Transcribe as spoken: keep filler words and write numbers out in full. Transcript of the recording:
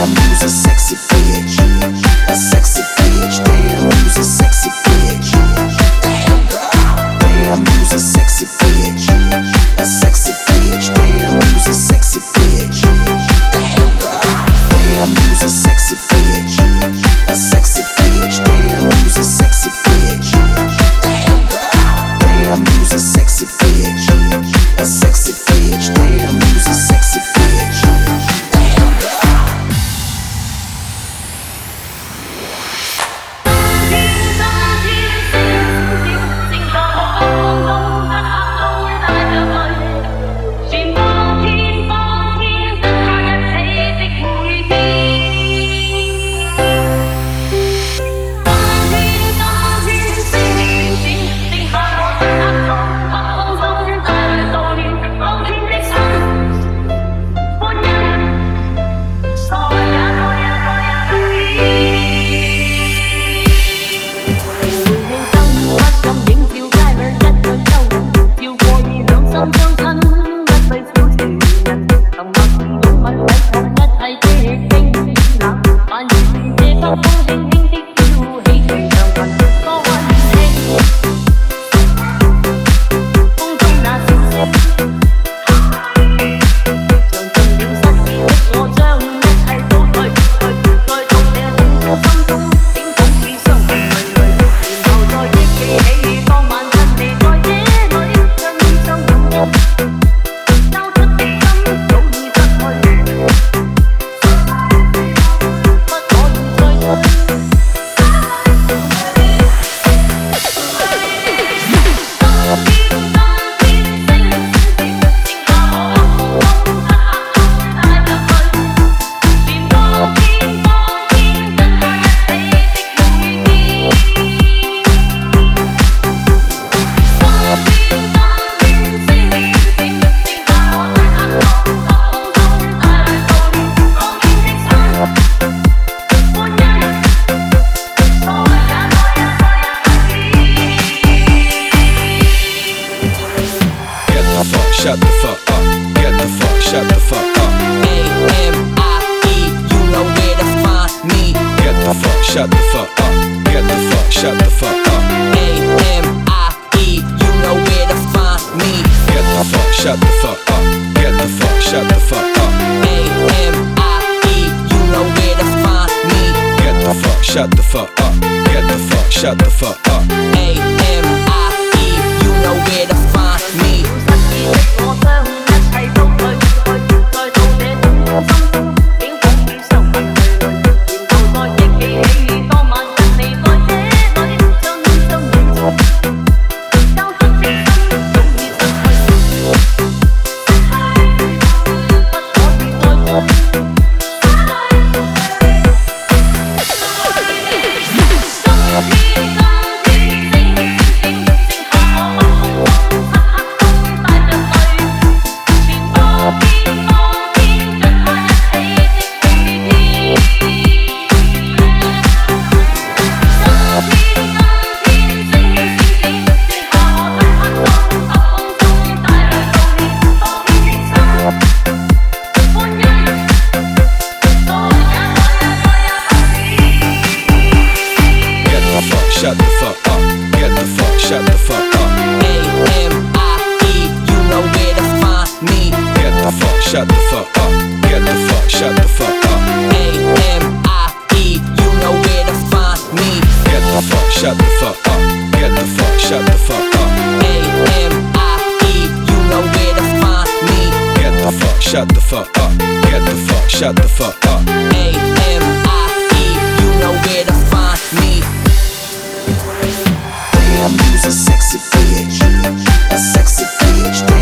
shut the fuck up. Get the fuck, shut the fuck up. A M I E, you know where to find me. Get the fuck, shut the fuck up. Get the fuck, shut the fuck up. A M I E, you know where to find me. Get the fuck, shut the fuck up. Get the fuck, shut the fuck up. A M I E, you know where to find me. Get the fuck, shut the fuck up. Get the fuck, shut the fuck up. A M I E, you know where to find me. Shut the fuck up. Get the fuck, shut the fuck up. A M I E, you know where to find me. Get the fuck, shut the fuck up. Get the fuck, shut the fuck up. A M I E, you know where to find me. Get the fuck, shut the fuck up. Get the fuck, shut the fuck up. A M I E, you know where to find me. Get the fuck, shut the fuck up. Get the fuck, shut the fuck up. A M I E, you know where to find me. Damn, you's a sexy bitch, a sexy bitch.